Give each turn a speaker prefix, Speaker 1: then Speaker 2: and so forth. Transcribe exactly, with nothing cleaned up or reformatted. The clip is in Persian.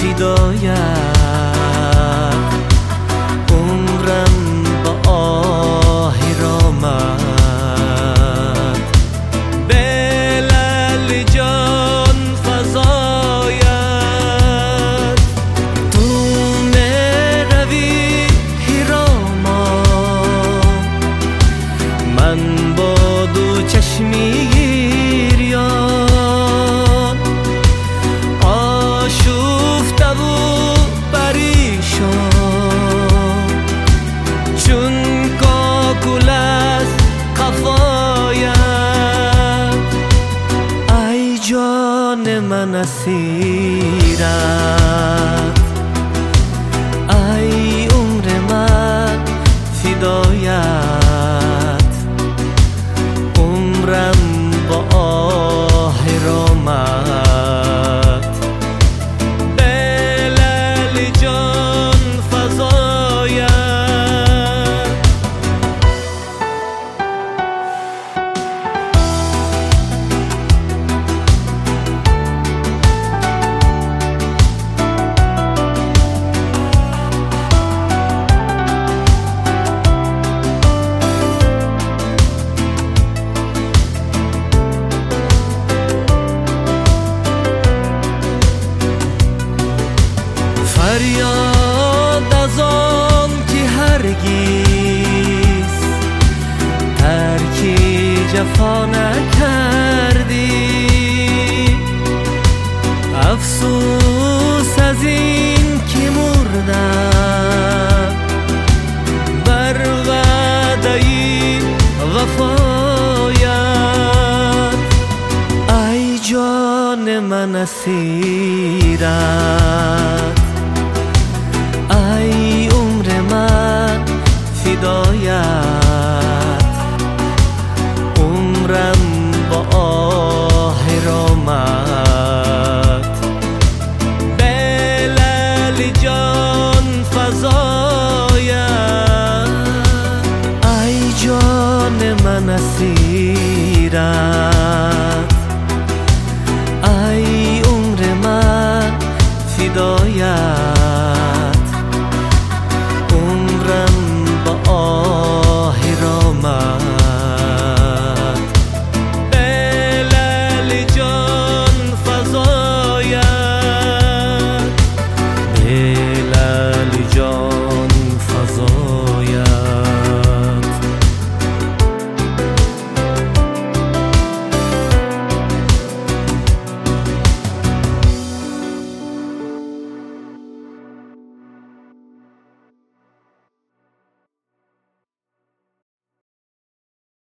Speaker 1: فدایت، عمرم با آهی رامد، بلل جان فزاید. تو مروی هیراما، من با دو چشمی گریان، آشفته و پریشان، چون کاکل از قفایت. ای جان من اسیرت، ای عمر من فدایت، عمرم با آه رامد، بلل جان فزاید. فریاد از آن که هرگز ترکی جفا نکردی، افسوس از این که مردم بر وعده وفایت. ای جان من اسیرت،